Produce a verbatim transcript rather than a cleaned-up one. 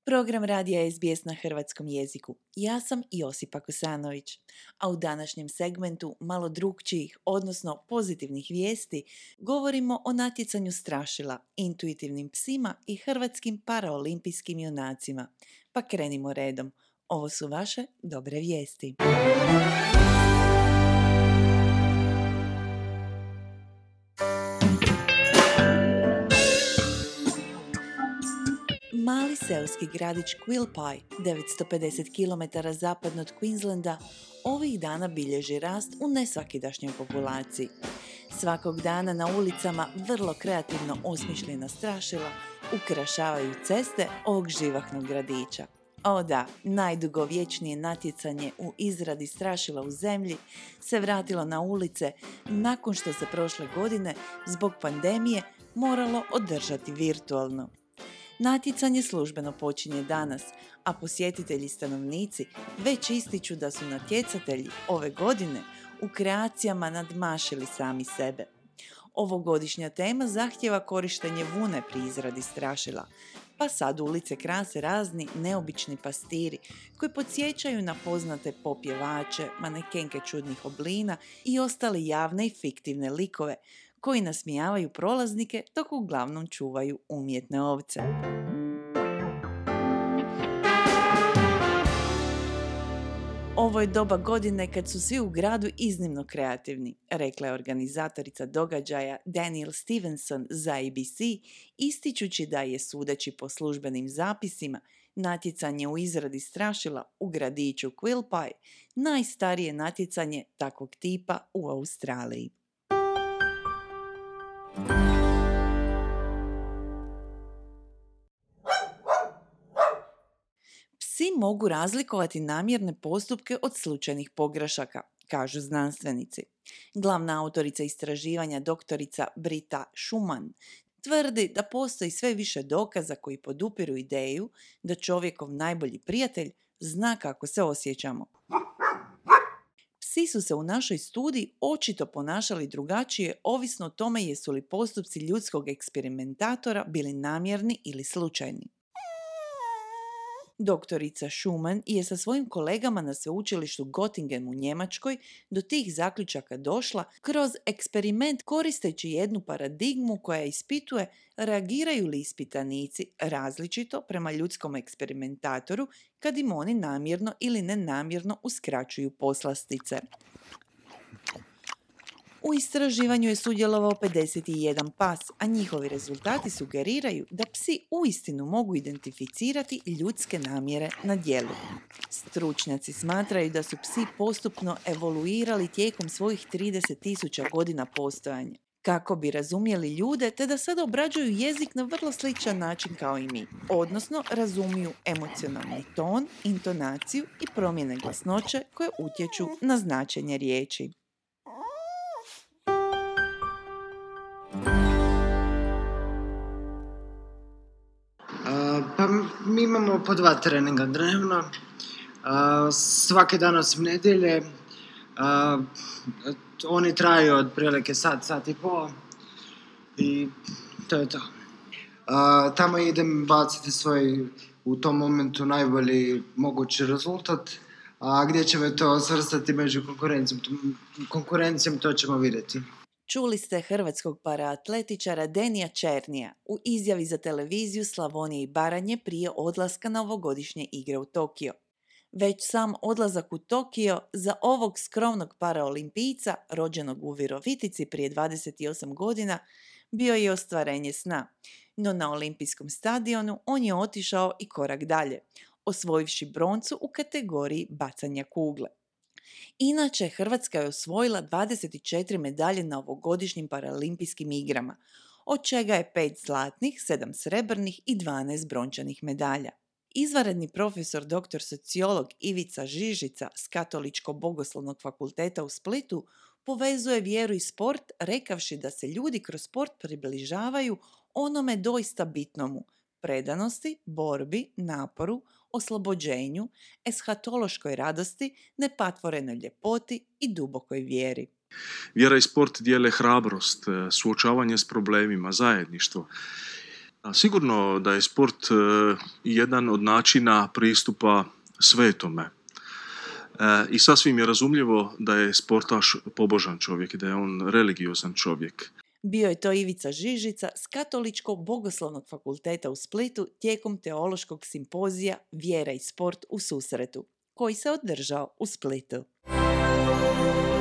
Program radija S B S na hrvatskom jeziku. Ja sam Josipa Kosanović, a u današnjem segmentu malo drukčijih, odnosno pozitivnih vijesti, govorimo o natjecanju strašila, intuitivnim psima i hrvatskim paraolimpijskim junacima. Pa krenimo redom. Ovo su vaše dobre vijesti. Mali seoski gradić Quilpie, devetsto pedeset kilometara zapadno od Queenslanda, ovih dana bilježi rast u nesvakidašnjoj populaciji. Svakog dana na ulicama vrlo kreativno osmišljena strašila ukrašavaju ceste ovog živahnog gradića. O da, najdugovječnije natjecanje u izradi strašila u zemlji se vratilo na ulice nakon što se prošle godine zbog pandemije moralo održati virtualno. Natjecanje službeno počinje danas, a posjetitelji stanovnici već ističu da su natjecatelji ove godine u kreacijama nadmašili sami sebe. Ovogodišnja tema zahtijeva korištenje vune pri izradi strašila, pa sad ulice krase razni neobični pastiri koji podsjećaju na poznate popjevače, manekenke čudnih oblina i ostale javne i fiktivne likove koji nasmijavaju prolaznike dok uglavnom čuvaju umjetne ovce. Ovo je doba godine kad su svi u gradu iznimno kreativni, rekla je organizatorica događaja Danielle Stevenson za A B C, ističući da je, sudeći po službenim zapisima, natjecanje u izradi strašila u gradiću Quilpie najstarije natjecanje takvog tipa u Australiji. Psi mogu razlikovati namjerne postupke od slučajnih pogrešaka, kažu znanstvenici. Glavna autorica istraživanja, doktorica Britta Schumann, tvrdi da postoji sve više dokaza koji podupiru ideju da čovjekov najbolji prijatelj zna kako se osjećamo. Psi su se u našoj studiji očito ponašali drugačije ovisno o tome jesu li postupci ljudskog eksperimentatora bili namjerni ili slučajni. Doktorica Schumann je sa svojim kolegama na sveučilištu Göttingen u Njemačkoj do tih zaključaka došla kroz eksperiment koristeći jednu paradigmu koja ispituje reagiraju li ispitanici različito prema ljudskom eksperimentatoru kad im oni namjerno ili nenamjerno uskraćuju poslastice. U istraživanju je sudjelovao pedeset jedan pas, a njihovi rezultati sugeriraju da psi uistinu mogu identificirati ljudske namjere na djelu. Stručnjaci smatraju da su psi postupno evoluirali tijekom svojih trideset tisuća godina postojanja, kako bi razumjeli ljude te da sad obrađuju jezik na vrlo sličan način kao i mi, odnosno razumiju emocionalni ton, intonaciju i promjene glasnoće koje utječu na značenje riječi. Pa mi imamo po dva treninga dnevno, uh, svaki dan osim nedjelje, uh, oni traju otprilike sat, sat i pol i to je to. Uh, tamo idem baciti svoj u tom momentu najbolji mogući rezultat, a gdje će me to svrstati među konkurencijom, konkurencijom to ćemo vidjeti. Čuli ste hrvatskog paraatletičara Denija Černija u izjavi za televiziju Slavonije i Baranje prije odlaska na ovogodišnje igre u Tokio. Već sam odlazak u Tokio za ovog skromnog paraolimpijca, rođenog u Virovitici prije dvadeset osam godina, bio je ostvarenje sna. No na olimpijskom stadionu on je otišao i korak dalje, osvojivši broncu u kategoriji bacanja kugle. Inače, Hrvatska je osvojila dvadeset četiri medalje na ovogodišnjim paraolimpijskim igrama, od čega je pet zlatnih, sedam srebrnih i dvanaest brončanih medalja. Izvanredni profesor doktor sociolog Ivica Žižica s Katoličko-bogoslovnog fakulteta u Splitu povezuje vjeru i sport rekavši da se ljudi kroz sport približavaju onome doista bitnomu, predanosti, borbi, naporu, oslobođenju, eshatološkoj radosti, nepatvorenoj ljepoti i dubokoj vjeri. Vjera i sport dijele hrabrost, suočavanje s problemima, zajedništvo. A sigurno da je sport e, jedan od načina pristupa svetome. E, I sasvim je razumljivo da je sportaš pobožan čovjek i da je on religiozan čovjek. Bio je to Ivica Žižica s Katoličko-bogoslovnog fakulteta u Splitu tijekom teološkog simpozija Vjera i sport u susretu, koji se održao u Splitu.